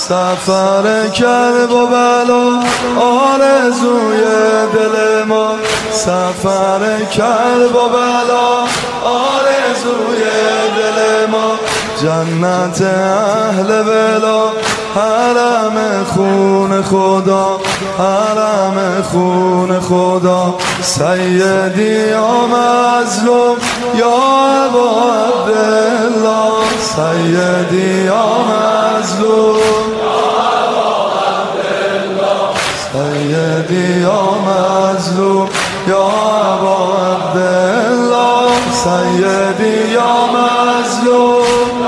سفر کرب و بلا آرزوی دل ما، سفر کرب و بلا آرزوی دل ما، جنت اهل بلا حرم خون خدا، حرم خون خدا. سیدی یا مظلوم یا ابا عبدالله، سیدی یا مظلوم سیدی یا مظلوم یا ابا عبدالله، سیدی یا مظلوم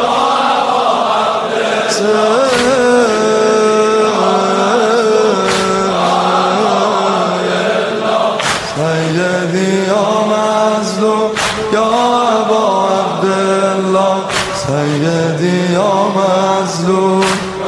سیدی یا مظلوم یا ابا عبدالله، سیدی یا مظلوم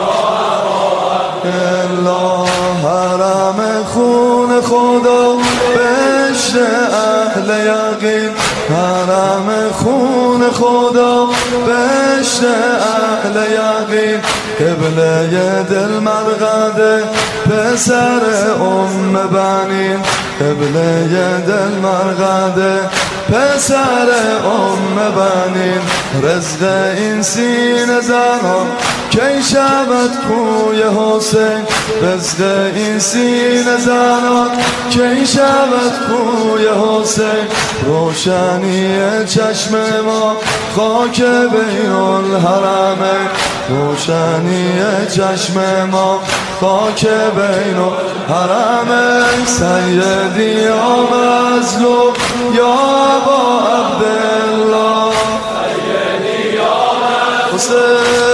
الله. حرم خون خدا بهشت اهل یقین، حرم خون خدا بهشت اهل یقین، قبله دل مرقده پسر بنین، قبله دل مرقده پسر بنین. رزق این سینه زنان کی شود کوی حسین، رزق این سینه زنان کی شود کوی حسین. روشنی چشم ما خاک بین الحرمین، روشنی چشم ما خاک بین الحرمین. سیدی یا مظلوم یا ابا عبدالله، سیدی یا مظلوم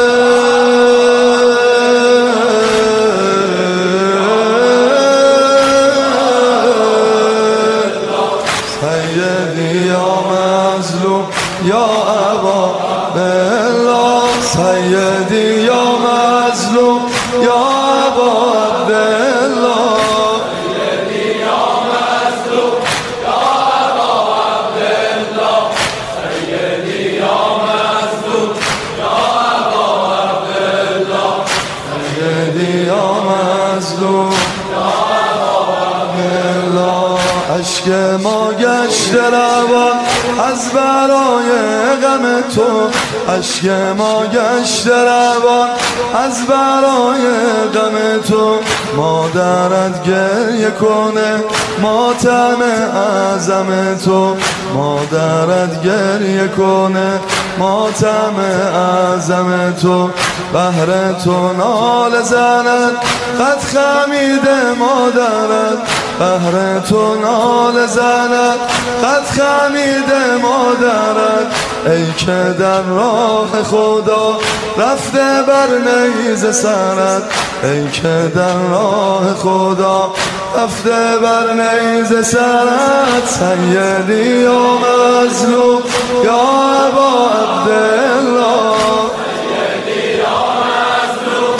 سیدی یا مظلوم یا ابا عبدالله، سیدی یا مظلوم یا ابا عبدالله، سیدی یا مظلوم یا ابا عبدالله، سیدی یا مظلوم یا ابا عبدالله، سیدی یا مظلوم یا ابا عبدالله. عشق ما گشت روان از برای غم تو، عشق ما گشت روان از برای غم تو. مادرت گریه کنه ماتم اعظم تو، مادرت گریه کنه ماتم اعظم تو. بهر تو نال زند قد خمیده مادرت، بهر تو نال زند قد خمیده مادرت. ای که در راه خدا رفته بر نیز سرت، ای که در راه خدا رفته بر نیز سرت. سیدی یا مظلوم یا ابا عبدالله، سیدی یا مظلوم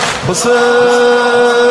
حسین،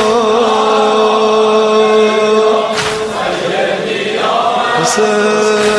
حسین